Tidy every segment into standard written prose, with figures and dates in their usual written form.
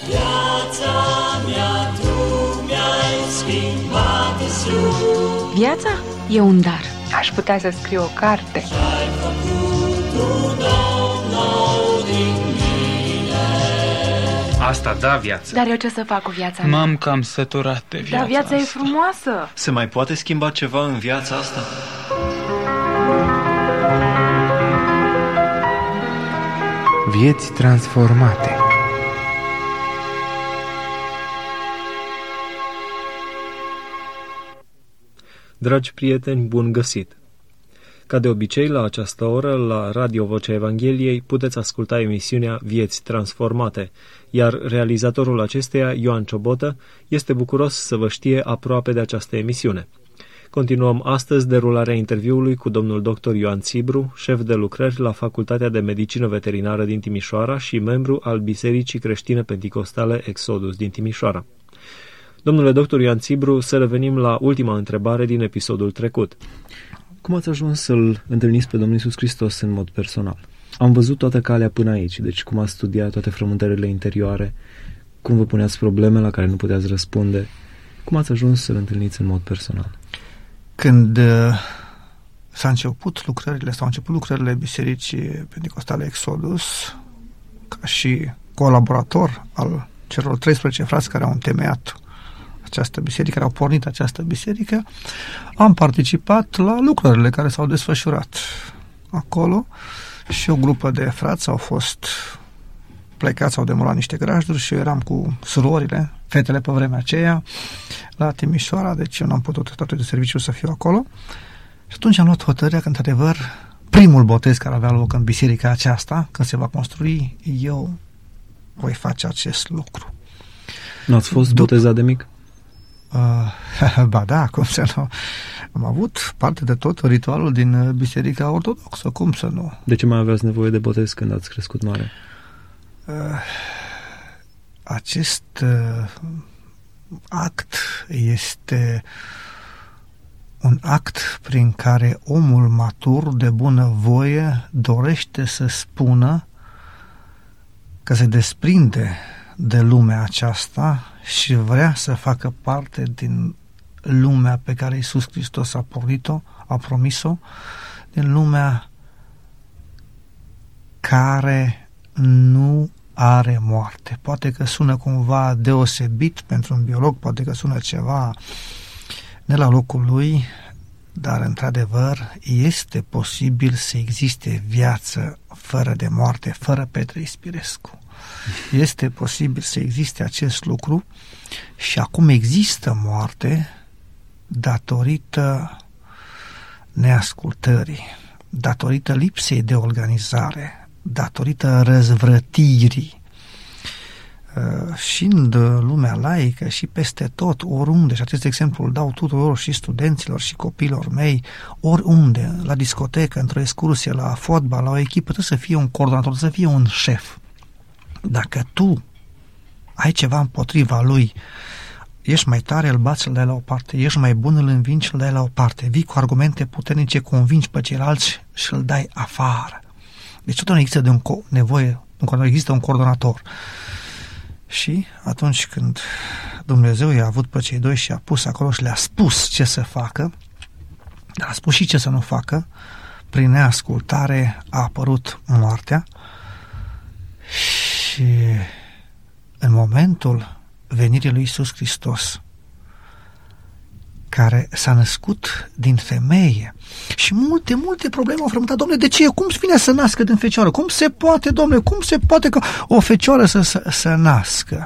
Viața mea tu mi-ai schimbat, Iisus. Viața e un dar. Aș putea să scriu o carte. Și-ai făcut un nou din mine. Asta da viață. Dar eu ce să fac cu viața mea? M-am cam săturat de viața Dar viața asta. e frumoasă. Se mai poate schimba ceva în viața asta? Vieți transformate. Dragi prieteni, bun găsit! Ca de obicei, la această oră, la Radio Vocea Evangheliei, puteți asculta emisiunea Vieți Transformate, iar realizatorul acesteia, Ioan Ciobotă, este bucuros să vă știe aproape de această emisiune. Continuăm astăzi derularea interviului cu domnul dr. Ioan Țibru, șef de lucrări la Facultatea de Medicină Veterinară din Timișoara și membru al Bisericii Creștine Penticostale Exodus din Timișoara. Domnule dr. Ioan Țibru, să revenim la ultima întrebare din episodul trecut. Cum ați ajuns să-L întâlniți pe Domnul Iisus Hristos în mod personal? Am văzut toată calea până aici, deci cum ați studiat toate frământările interioare, cum vă puneați probleme la care nu puteați răspunde, cum ați ajuns să-L întâlniți în mod personal? Când s-au început lucrările Bisericii Penticostale Exodus, ca și colaborator al celor 13 frați care au întemeiat această biserică, care au pornit această biserică, am participat la lucrările care s-au desfășurat acolo și o grupă de frați au fost plecați, au demolat niște grajduri și eu eram cu surorile, fetele pe vremea aceea, la Timișoara, deci eu n-am putut toate de serviciu să fiu acolo. Și atunci am luat hotărârea că, într-adevăr, primul botez care avea loc în biserica aceasta, când se va construi, eu voi face acest lucru. Nu ați fost botezat de mic? Ba da, cum să nu. Am avut parte de tot ritualul din Biserica Ortodoxă, cum să nu. De ce mai aveați nevoie de botez când ați crescut mare? Acest act este un act prin care omul matur de bună voie dorește să spună că se desprinde de lumea aceasta și vrea să facă parte din lumea pe care Iisus Hristos a pornit-o, a promis-o, din lumea care nu are moarte. Poate că sună cumva deosebit pentru un biolog, poate că sună ceva ne la locul lui, dar într-adevăr este posibil să existe viață fără de moarte, fără Petre Ispirescu. Este posibil să existe acest lucru și acum există moarte datorită neascultării, datorită lipsei de organizare, datorită răzvrătirii. Și în lumea laică și peste tot, oriunde, și acest exemplu îl dau tuturor, și studenților și copiilor mei, oriunde, la discotecă, într-o excursie, la fotbal, la o echipă, trebuie să fie un coordonator, trebuie să fie un șef. Dacă tu ai ceva împotriva lui, ești mai tare, îl bați, îl dai la o parte, ești mai bun, îl învingi, îl dai la o parte, vii cu argumente puternice, convingi pe ceilalți și îl dai afară. Deci tot nu există există un coordonator. Și atunci când Dumnezeu i-a avut pe cei doi și a pus acolo și le-a spus ce să facă, dar a spus și ce să nu facă, prin neascultare a apărut moartea și în momentul venirii lui Iisus Hristos, care s-a născut din femeie și multe probleme au frământat. Dom'le, de ce? Cum vine să nască din fecioară? Cum se poate, dom'le? Cum se poate că o fecioară să nască?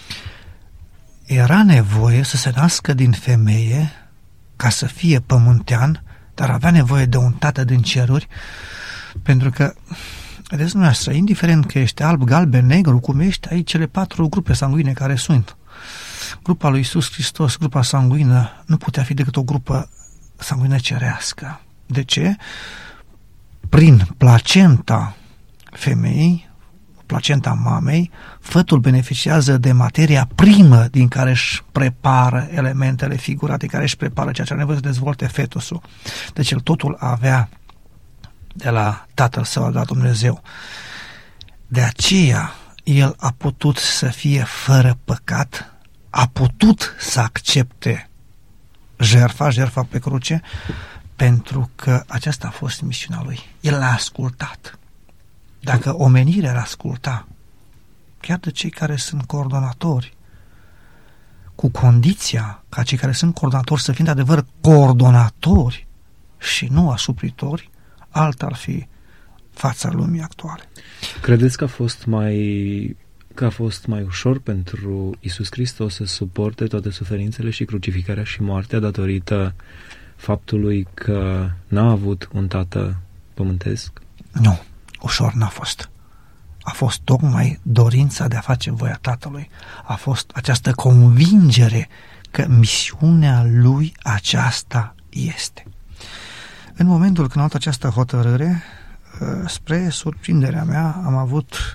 Era nevoie să se nască din femeie ca să fie pământean, dar avea nevoie de un tată din ceruri, pentru că, vedeți dumneavoastră, indiferent că ești alb, galben, negru, cum ești, ai cele 4 grupe sanguine care sunt. Grupa lui Iisus Hristos, grupa sanguină, nu putea fi decât o grupă sanguină cerească. De ce? Prin placenta femeii, placenta mamei, fătul beneficiază de materia primă din care își prepară elementele figurate, care își prepară ceea ce are nevoie să dezvolte fetusul. Deci el totul avea de la Tatăl Său, de la Dumnezeu. De aceea el a putut să fie fără păcat, a putut să accepte jertfa pe cruce, pentru că aceasta a fost misiunea lui. El l-a ascultat. Dacă omenirea l-a asculta, chiar de cei care sunt coordonatori, cu condiția ca cei care sunt coordonatori să fie de adevăr coordonatori și nu asupritori, alta ar fi fața lumii actuale. Credeți că a fost mai ușor pentru Iisus Hristos să suporte toate suferințele și crucificarea și moartea datorită faptului că n-a avut un tată pământesc? Nu, ușor n-a fost. A fost tocmai dorința de a face voia Tatălui. A fost această convingere că misiunea lui aceasta este. În momentul când am luat această hotărâre, spre surprinderea mea, am avut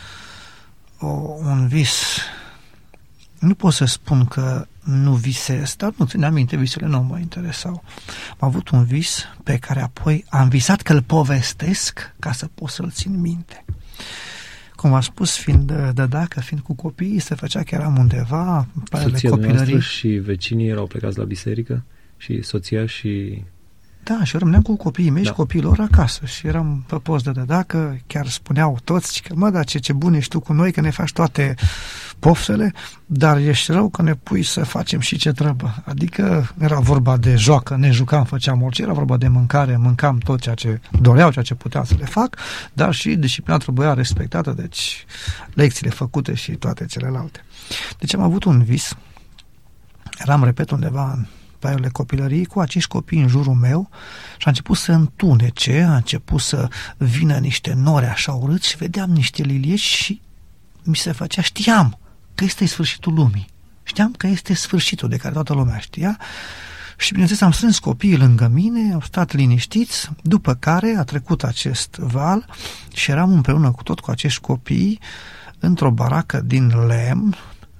un vis. Nu pot să spun că nu visez, dar nu țin aminte, visele nu mă interesau. Am avut un vis pe care apoi am visat că îl povestesc ca să pot să-l țin minte. Cum am spus, fiind cu copiii, se făcea că eram undeva pe soția copilării. Și vecinii erau plecați la biserică și soția și... Da, și rămâneam cu copiii mei și copiilor acasă și eram pe post de dădacă, chiar spuneau toți că mă, dar ce bun ești tu cu noi, că ne faci toate poftele, dar ești rău că ne pui să facem și ce trebuie. Adică era vorba de joacă, ne jucam, făceam orice, era vorba de mâncare, mâncam tot ceea ce doreau, ceea ce puteam să le fac, dar și disciplina trebuia respectată, deci lecțiile făcute și toate celelalte. Deci am avut un vis, eram, repet, undeva în perioadele copilăriei, cu acești copii în jurul meu și a început să întunece, a început să vină niște nori așa urâți și vedeam niște lilieci și mi se făcea, știam că este sfârșitul lumii. Știam că este sfârșitul de care toată lumea știa și bineînțeles am strâns copiii lângă mine, am stat liniștiți, după care a trecut acest val și eram împreună cu acești copii într-o baracă din lemn.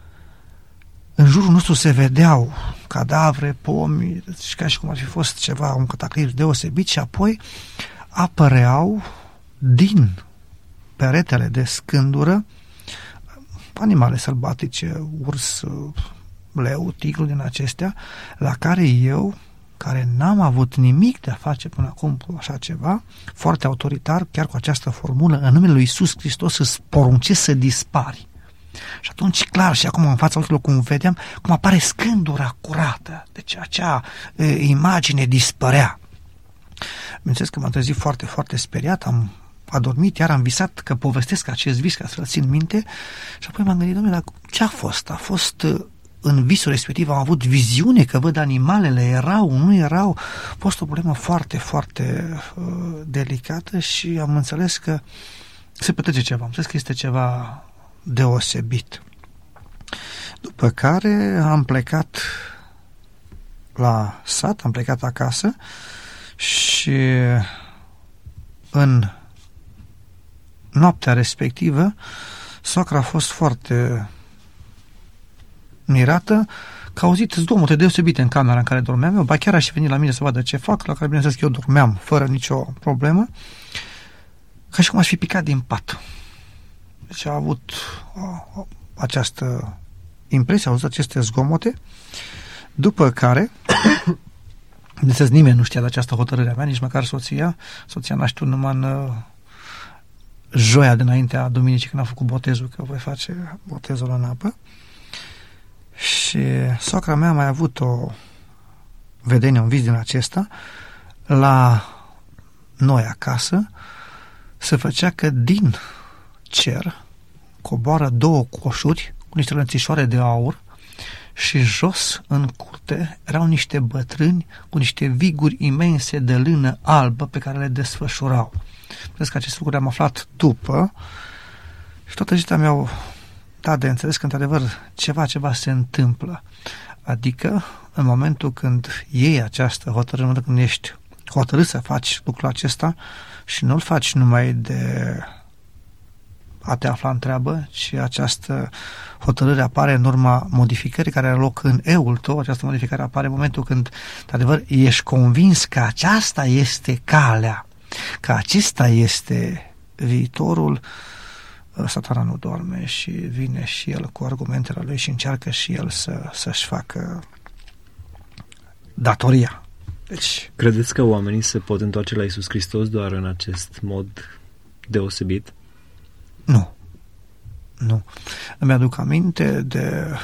În jurul nostru se vedeau cadavre, pomi, și ca și cum ar fi fost ceva, un cataclism deosebit, și apoi apăreau din peretele de scândură animale sălbatice, urs, leu, tigru din acestea, la care eu, care n-am avut nimic de a face până acum cu așa ceva, foarte autoritar, chiar cu această formulă, în numele lui Iisus Hristos îți poruncesc să dispari. Și atunci, clar, și acum în fața ochilor, cum vedeam, cum apare scândura curată. Deci acea imagine dispărea. Bineînțeles că m-am trezit foarte, foarte speriat, am adormit, iar am visat că povestesc acest vis ca să-l țin minte și apoi m-am gândit, domnule, dar ce a fost? A fost în visul respectiv, am avut viziune că văd animalele, erau, nu erau? A fost o problemă foarte, foarte delicată și am înțeles că se petrece ceva, am înțeles că este ceva deosebit. După care am plecat la sat, am plecat acasă și în noaptea respectivă soacra a fost foarte mirată că a auzit zgomote deosebite în camera în care dormeam eu, ba chiar aș veni la mine să vadă ce fac, la care bineînțeles că eu dormeam fără nicio problemă, ca și cum aș fi picat din pat. Deci a avut această impresie, a auzit aceste zgomote, după care bineînțeles nimeni nu știa de această hotărâre a mea, nici măcar soția n-a știut numai în joia dinaintea duminicii când a făcut botezul, că voi face botezul în apă. Și soacra mea a mai avut o vedenie, un vis din acesta. La noi acasă se făcea că din cer coboară două coșuri cu niște lănțișoare de aur și jos în curte erau niște bătrâni cu niște viguri imense de lână albă pe care le desfășurau. Cred că aceste lucruri am aflat după și toate acestea mi-au dat de înțeles că într-adevăr ceva se întâmplă. Adică în momentul când iei această hotărâre, în momentul când ești hotărât să faci lucrul acesta și nu-l faci numai de a te afla în treabă, ci această hotărâre apare în urma modificării care are loc în eul tău. Această modificare apare în momentul când, de adevăr, ești convins că aceasta este calea, că acesta este viitorul. Satana nu doarme și vine și el cu argumentele lui și încearcă și el să-și facă datoria. Deci, credeți că oamenii se pot întoarce la Iisus Hristos doar în acest mod deosebit? Nu. Îmi aduc aminte de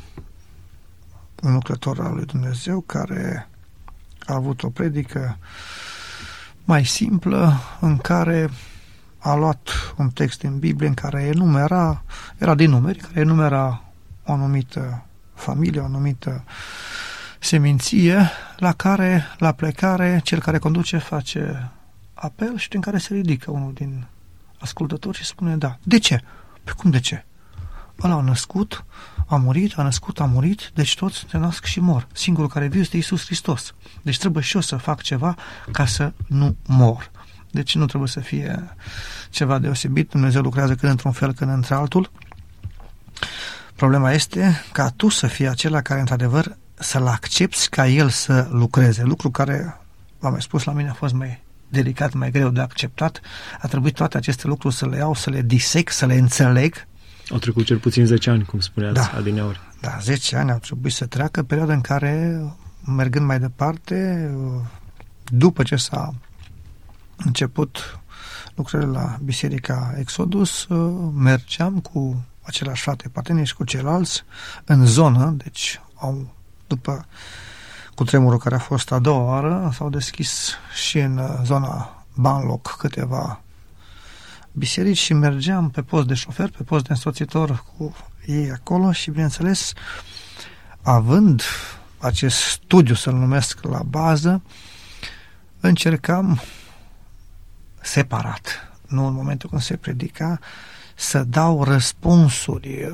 un lucrător al lui Dumnezeu care a avut o predică mai simplă în care a luat un text din Biblie în care era din numeri, care enumera o anumită familie, o anumită seminție, la care, la plecare, cel care conduce face apel și din care se ridică unul din ascultători și spune, da. De ce? Păi cum de ce? Ăla a născut, a murit, a născut, a murit, deci toți se nasc și mor. Singurul care viu este Iisus Hristos. Deci trebuie și eu să fac ceva ca să nu mor. Deci nu trebuie să fie ceva deosebit. Dumnezeu lucrează când într-un fel, când într-altul. Problema este ca tu să fii acela care, într-adevăr, să-L accepți ca El să lucreze. Lucru care, v-am mai spus, la mine a fost mai delicat, mai greu de acceptat. A trebuit toate aceste lucruri să le iau, să le disec, să le înțeleg. Au trecut cel puțin 10 ani, cum spuneați, adineauri. Da, 10 ani au trebuit să treacă, perioada în care, mergând mai departe, după ce s-a început lucrările la Biserica Exodus, mergeam cu același frate parteneri și cu ceilalți în zonă, deci după cutremurul care a fost a doua oară, s-au deschis și în zona Banloc câteva biserici și mergeam pe post de șofer, pe post de însoțitor cu ei acolo și, bineînțeles, având acest studiu, să-l numesc, la bază, încercam separat, nu în momentul când se predica, să dau răspunsuri.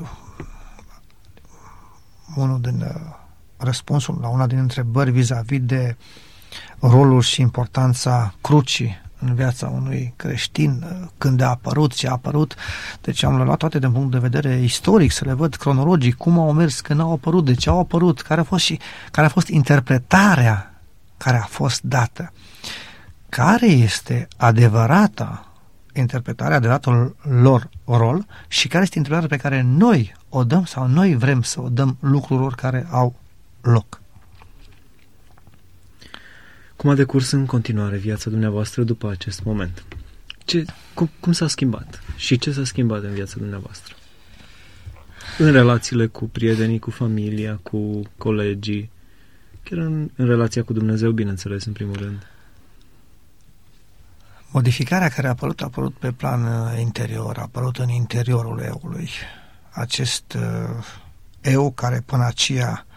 Unul din răspunsul la una din întrebări vis-a-vis de rolul și importanța crucii în viața unui creștin, când a apărut, ce a apărut. Deci am luat toate din punct de vedere istoric, să le văd cronologic, cum au mers, când au apărut, de ce au apărut, care a fost interpretarea care a fost dată. Care este adevărata interpretare, adevăratul lor rol și care este interpretarea pe care noi o dăm sau noi vrem să o dăm lucrurilor care au loc. Cum a decurs în continuare viața dumneavoastră după acest moment? Cum s-a schimbat? Și ce s-a schimbat în viața dumneavoastră? În relațiile cu prietenii, cu familia, cu colegii, chiar în relația cu Dumnezeu, bineînțeles, în primul rând. Modificarea care a apărut pe plan interior, a apărut în interiorul eului. Acest eu care până aceea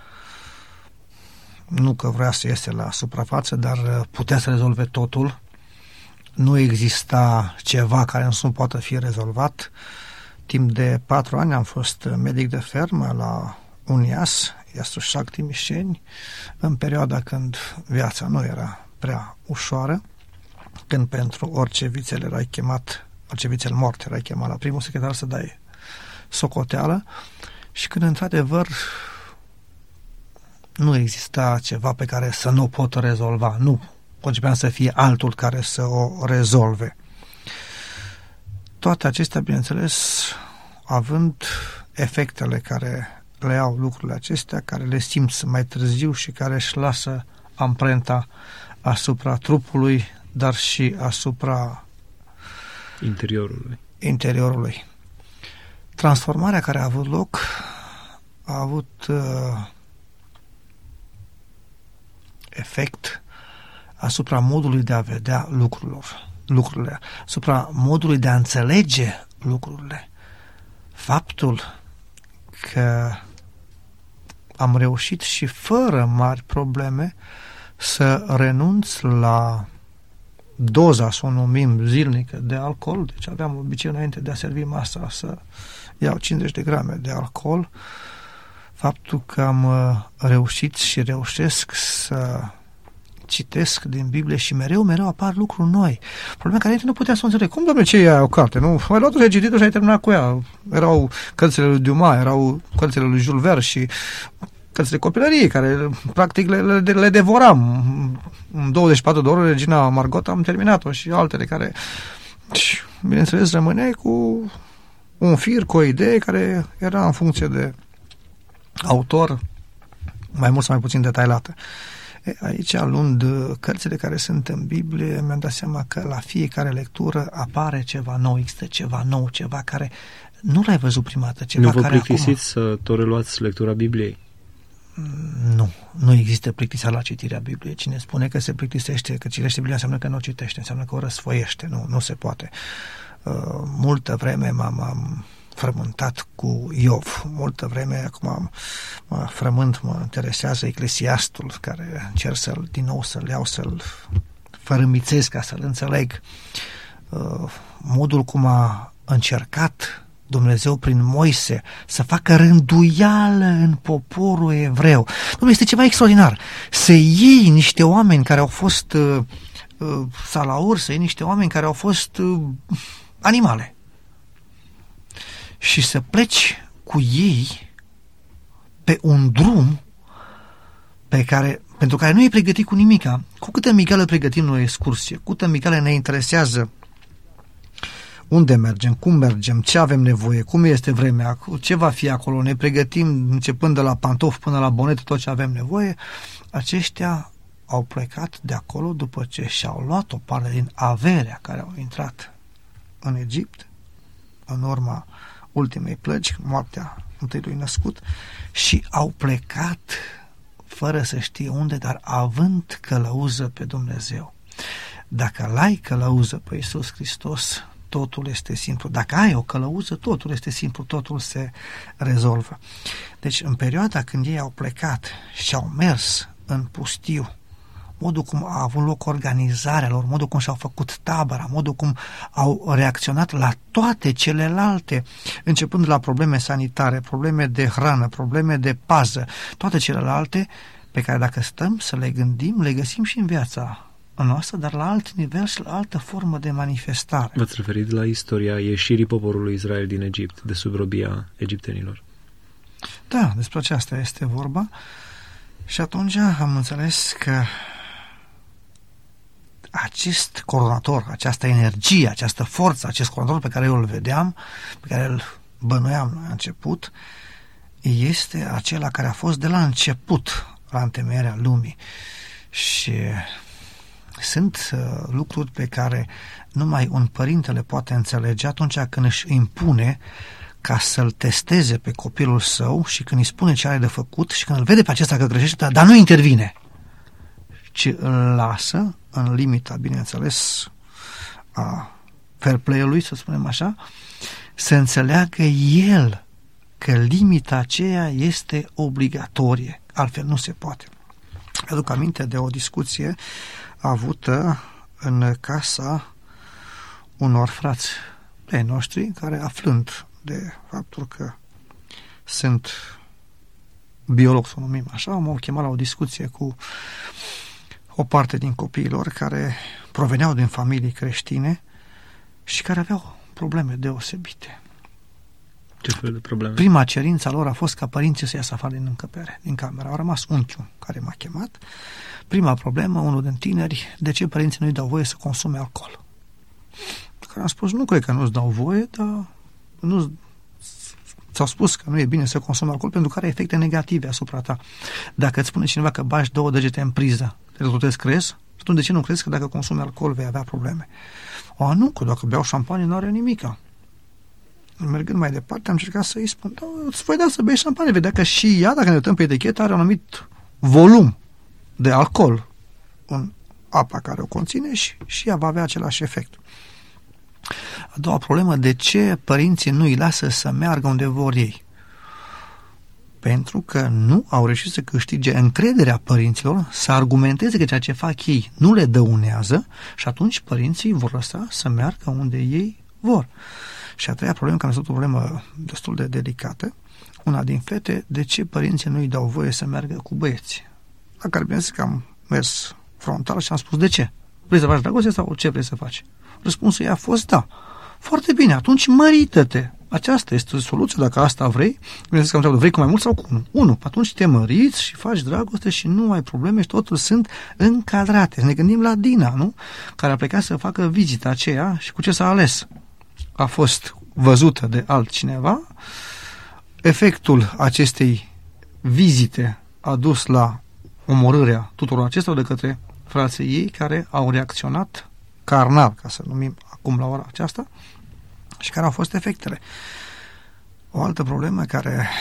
nu că vrea să iese la suprafață, dar putea să rezolve totul. Nu exista ceva care nu poate fi rezolvat. Timp de 4 ani am fost medic de fermă la UNIAS, Iastrușac Timișeni, în perioada când viața nu era prea ușoară, când pentru orice vițel erai chemat, orice vițel mort erai chemat la primul secretar să dai socoteală și când într-adevăr nu exista ceva pe care să nu pot rezolva, nu concepeam să fie altul care să o rezolve. Toate acestea, bineînțeles, având efectele care le au lucrurile acestea, care le simți mai târziu și care își lasă amprenta asupra trupului, dar și asupra interiorului. Transformarea care a avut loc a avut efect asupra modului de a vedea lucrurile, asupra modului de a înțelege lucrurile. Faptul că am reușit și fără mari probleme să renunț la doza, să o numim zilnică, de alcool, deci aveam obicei înainte de a servi masa să iau 50 de grame de alcool. Faptul că am reușit și reușesc să citesc din Biblie și mereu apar lucruri noi. Problema care nu putea să o înțeleg. Cum, doamne, ce e o carte? Nu? Ai luat-o, ai citit-o și ai terminat cu ea. Erau cărțile lui Dumas, erau cărțile lui Jules Verne și cărțile copilăriei, care practic le devoram. În 24 de ore, Regina Margot am terminat-o și altele care, bineînțeles, rămâneai cu un fir cu o idee care era în funcție de autor, mai mult sau mai puțin detaliată. Aici, luând cărțile care sunt în Biblie, mi-am dat seama că la fiecare lectură apare ceva nou, există ceva nou, ceva care nu l-ai văzut prima dată. Ceva nu vă care plictisiți să tot reluați lectura Bibliei? Nu există plictiseală la citirea Bibliei. Cine spune că se plictisește, că citește Biblia, înseamnă că nu o citește, înseamnă că o răsfoiește. Nu se poate. Multă vreme m-am frământat cu Iov. Multă vreme acum mă interesează Eclesiastul, care încerc din nou să-l iau, să-l fărâmițez ca să-l înțeleg. Modul cum a încercat Dumnezeu prin Moise să facă rânduială în poporul evreu. Dom'le, este ceva extraordinar. Să iei niște oameni care au fost salauri, să iei niște oameni care au fost animale și să pleci cu ei pe un drum pentru care nu e pregătit cu nimica. Cu câtă migală pregătim noi o excursie, cu câtă migală ne interesează unde mergem, cum mergem, ce avem nevoie, cum este vremea, ce va fi acolo, ne pregătim începând de la pantofi până la bonetă tot ce avem nevoie. Aceștia au plecat de acolo după ce și-au luat o parte din averea care au intrat în Egipt în urma ultimei plăci, moartea întâiului născut, și au plecat fără să știe unde, dar având călăuză pe Dumnezeu. Dacă l-ai călăuză pe Iisus Hristos, totul este simplu. Dacă ai o călăuză, totul este simplu, totul se rezolvă. Deci, în perioada când ei au plecat și au mers în pustiu, modul cum a avut loc organizarea lor, modul cum și-au făcut tabăra, modul cum au reacționat la toate celelalte, începând de la probleme sanitare, probleme de hrană, probleme de pază, toate celelalte pe care dacă stăm să le gândim, le găsim și în viața noastră, dar la alt nivel și la altă formă de manifestare. V-ați referit la istoria ieșirii poporului Israel din Egipt, de sub robia egiptenilor. Da, despre aceasta este vorba. Și atunci am înțeles că acest coordonator, această energie, această forță, acest coordonator pe care eu îl vedeam, pe care îl bănuiam la început, este acela care a fost de la început la întemeierea lumii. Și sunt lucruri pe care numai un părinte le poate înțelege atunci când își impune ca să-l testeze pe copilul său și când îi spune ce are de făcut și când îl vede pe acesta că greșește, dar nu intervine, ci îl lasă în limita, bineînțeles, a fair play-ului, să spunem așa, să înțeleagă el că limita aceea este obligatorie, altfel nu se poate. Aduc aminte de o discuție avută în casa unor frați ai noștri care, aflând de faptul că sunt biolog, să o numim așa, m-au chemat la o discuție cu o parte din copiilor care proveneau din familii creștine și care aveau probleme deosebite. Ce fel de probleme? Prima cerință a lor a fost ca părinții să iasă afară din încăpere, din cameră. Au rămas unchiul care m-a chemat. Prima problemă, unul din tineri, de ce părinții nu-i dau voie să consume alcool? Care am spus, nu cred că nu-ți dau voie, dar nu ți-au spus că nu e bine să consumi alcool pentru că are efecte negative asupra ta. Dacă îți spune cineva că bagi 2 degete în priză, te crezi? Atunci de ce nu crezi că dacă consumi alcool vei avea probleme? Nu, că dacă beau șampanie nu are nimica. Mergând mai departe, am încercat să-i spun, da, îți voi da să bei șampanie, vedea că și ea, dacă ne uităm pe etichetă, are un anumit volum de alcool în apa care o conține și ea va avea același efect. A doua problemă, de ce părinții nu îi lasă să meargă unde vor ei? Pentru că nu au reușit să câștige încrederea părinților, să argumenteze că ceea ce fac ei nu le dăunează și atunci părinții vor lăsa să meargă unde ei vor. Și a treia problemă, care este o problemă destul de delicată, una din fete, de ce părinții nu îi dau voie să meargă cu băieți? La care bineînțeles că am mers frontal și am spus, de ce? Vrei să faci dragoste sau ce vrei să faci? Răspunsul ei a fost da. Foarte bine, atunci mărită-te. Aceasta este soluția, dacă asta vrei. Bineînțeles că am întrebat, vrei cu mai mult sau cu unul? Unu. Atunci te măriți și faci dragoste și nu ai probleme și totul sunt încadrate. Ne gândim la Dina, nu? Care a plecat să facă vizita aceea și cu ce s-a ales? A fost văzută de altcineva, efectul acestei vizite a dus la omorârea tuturor acestor de către frații ei care au reacționat carnal, ca să numim acum la ora aceasta, și care au fost efectele. O altă problemă care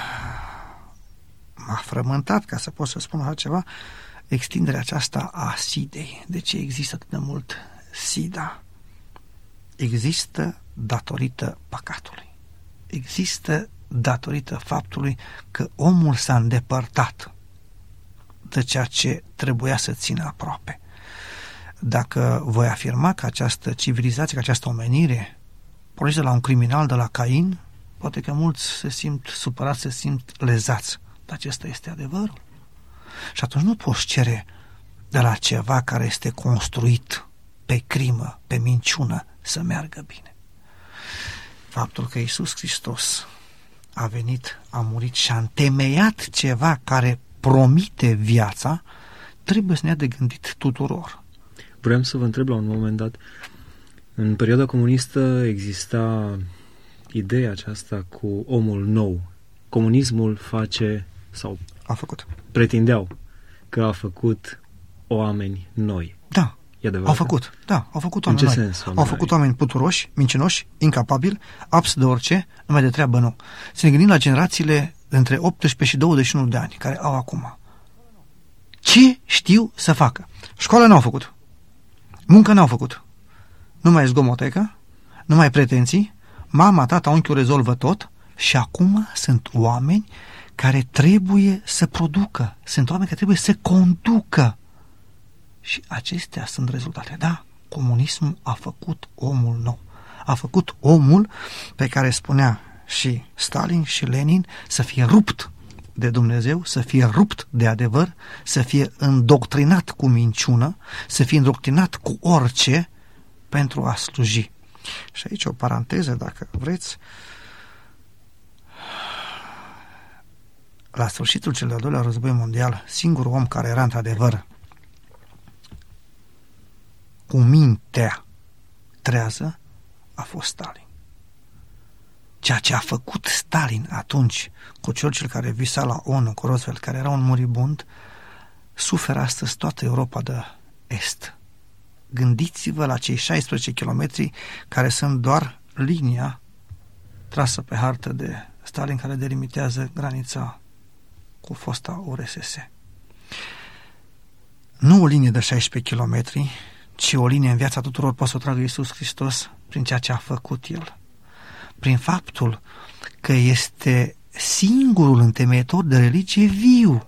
m-a frământat, ca să pot să spun așa ceva, extinderea aceasta a SIDA-i. De ce există atât de mult SIDA? Există datorită păcatului. Există datorită faptului că omul s-a îndepărtat de ceea ce trebuia să țină aproape. Dacă voi afirma că această civilizație, că această omenire pornește de la un criminal, de la Cain, poate că mulți se simt supărați, se simt lezați. Dar acesta este adevărul. Și atunci nu poți cere de la ceva care este construit pe crimă, pe minciună, să meargă bine. Faptul că Iisus Hristos a venit, a murit și a întemeiat ceva care promite viața, trebuie să ne ia de gândit tuturor. Vreau să vă întreb la un moment dat, în perioada comunistă exista ideea aceasta cu omul nou. Comunismul face, sau a făcut, pretindeau că a făcut oameni noi. Da, e adevărat? au făcut, da, au făcut oameni noi. Sens, au făcut oameni puturoși, mincinoși, incapabili, abs de orice, numai de treabă nu. Să ne gândim la generațiile între 18 și 21 de ani, care au acum. Ce știu să facă? Școală n-au făcut. Muncă n-au făcut. Nu mai e zgomotecă, nu mai pretenții, mama, tata, unchiul rezolvă tot și acum sunt oameni care trebuie să producă, sunt oameni care trebuie să conducă. Și acestea sunt rezultate. Da, comunismul a făcut omul nou. A făcut omul pe care spunea și Stalin și Lenin să fie rupt de Dumnezeu, să fie rupt de adevăr, să fie îndoctrinat cu minciună, să fie îndoctrinat cu orice pentru a sluji. Și aici o paranteză, dacă vreți. La sfârșitul cel de-al doilea război mondial, singurul om care era într-adevăr cu mintea trează a fost Stalin. Ceea ce a făcut Stalin atunci cu cel care visa la ONU, cu Roosevelt, care era un muribund, suferă astăzi toată Europa de Est. Gândiți-vă la cei 16 kilometri care sunt doar linia trasă pe hartă de Stalin care delimitează granița cu fosta URSS. Nu o linie de 16 kilometri, ci o linie în viața tuturor poate să o tragă Iisus Hristos prin ceea ce a făcut El. Prin faptul că este singurul întemeitor de religie viu.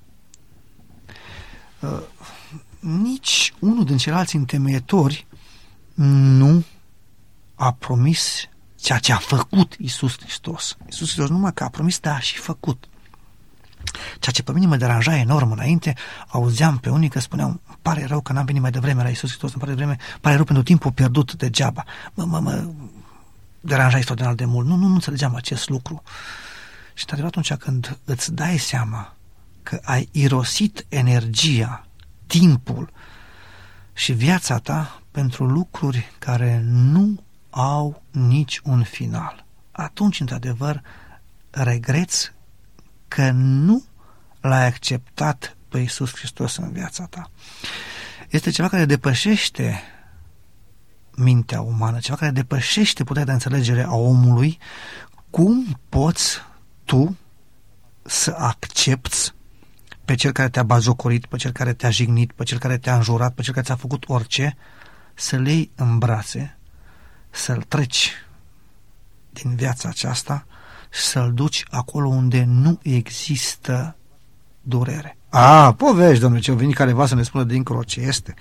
Nici unul din ceilalți întemeitori nu a promis ceea ce a făcut Iisus Hristos. Iisus Hristos numai că a promis, dar a și făcut. Ceea ce pe mine mă deranja enorm înainte, auzeam pe unii că spuneau, îmi pare rău că n-am venit mai devreme la Iisus Hristos, îmi pare rău pentru timpul pierdut degeaba. Mă deranja extraordinar de mult. Nu înțelegeam acest lucru. Și te-a atunci când îți dai seama că ai irosit energia, timpul și viața ta pentru lucruri care nu au nici un final. Atunci, într-adevăr, regreți că nu l-ai acceptat pe Iisus Hristos în viața ta. Este ceva care depășește mintea umană, ceva care depășește puterea de înțelegere a omului. Cum poți tu să accepți pe cel care te-a batjocorit, pe cel care te-a jignit, pe cel care te-a înjurat, pe cel care ți-a făcut orice, să-l iei în brațe, să-l treci din viața aceasta și să-l duci acolo unde nu există durere. Povești, domnule, ce-o venit careva să ne spună dincolo ce este.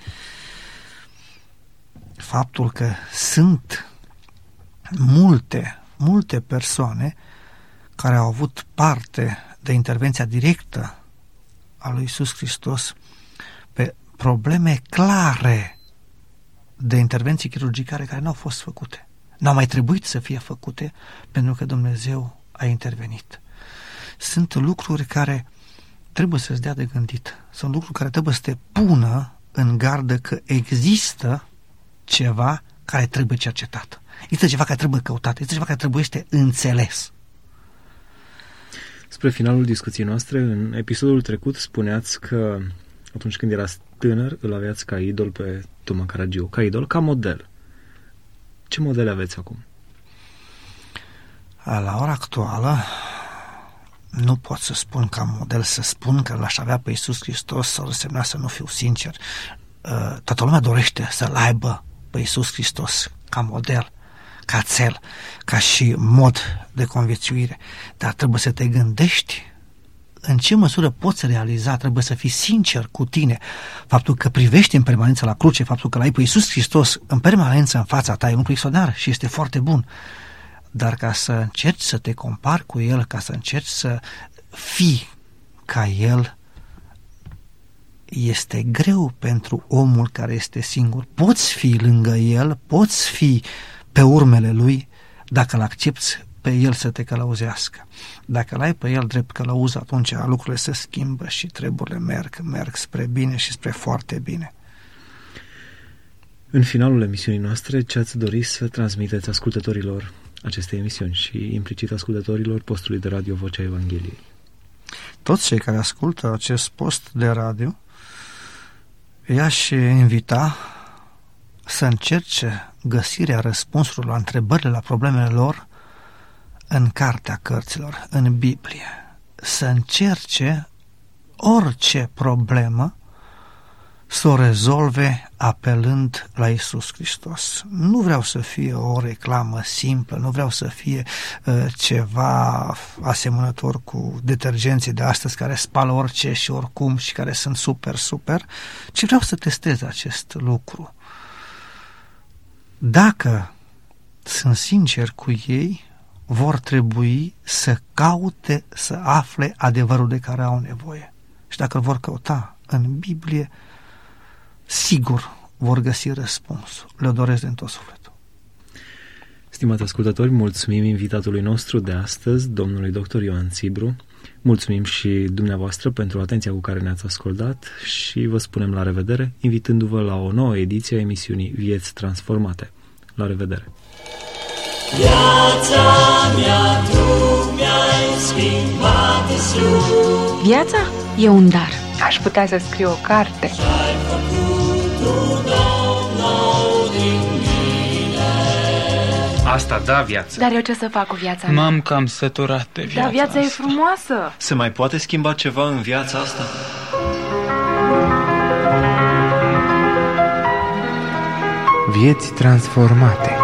Faptul că sunt multe persoane care au avut parte de intervenția directă a lui Iisus Hristos pe probleme clare de intervenții chirurgicale care n-au fost făcute. N-au mai trebuit să fie făcute pentru că Dumnezeu a intervenit. Sunt lucruri care trebuie să-ți dea de gândit. Sunt lucruri care trebuie să te pună în gardă că există ceva care trebuie cercetat. Este ceva care trebuie căutat, este ceva care trebuie înțeles. Spre finalul discuției noastre, în episodul trecut spuneați că atunci când erați tânăr îl aveați ca idol pe Toma Caragiu, ca idol, ca model. Ce modele aveți acum? La ora actuală nu pot să spun ca model, să spun că l-aș avea pe Iisus Hristos sau însemna să nu fiu sincer. Toată lumea dorește să-L aibă pe Iisus Hristos ca model, ca țel, ca și mod de conviețuire. Dar trebuie să te gândești în ce măsură poți realiza, trebuie să fii sincer cu tine. Faptul că privești în permanență la cruce, faptul că l-ai pe Iisus Hristos în permanență în fața ta, e un lucru extraordinar și este foarte bun. Dar ca să încerci să te compari cu El, ca să încerci să fii ca El, este greu pentru omul care este singur. Poți fi lângă El, poți fi pe urmele Lui, dacă îl accepți pe El să te călăuzească. Dacă l-ai pe El drept călăuz, atunci lucrurile se schimbă și treburile merg spre bine și spre foarte bine. În finalul emisiunii noastre, ce ați dori să transmiteți ascultătorilor acestei emisiuni și implicit ascultătorilor postului de radio Vocea Evangheliei? Toți cei care ascultă acest post de radio, i-aș invita să încerce găsirea răspunsurilor la întrebările, la problemele lor în Cartea Cărților, în Biblie. Să încerce orice problemă să o rezolve apelând la Iisus Hristos. Nu vreau să fie o reclamă simplă, nu vreau să fie ceva asemănător cu detergenții de astăzi care spală orice și oricum și care sunt super, ci vreau să testez acest lucru. Dacă sunt sincer cu ei, vor trebui să caute, să afle adevărul de care au nevoie. Și dacă îl vor căuta în Biblie, sigur vor găsi răspunsul. Le doresc din tot sufletul. Stimați ascultători, mulțumim invitatului nostru de astăzi, domnului dr. Ioan Țibru. Mulțumim și dumneavoastră pentru atenția cu care ne-ați ascultat și vă spunem la revedere, invitându-vă la o nouă ediție a emisiunii Vieți Transformate. La revedere! Viața mea, Tu mi-ai schimbat, Iisus. Viața e un dar. Aș putea să scriu o carte. Ce-ai făcut Tu, nou din mine. Asta da viață. Dar eu ce să fac cu viața mea? M-am cam săturat de viața Dar viața e asta. frumoasă. Se mai poate schimba ceva în viața asta? Vieți transformate.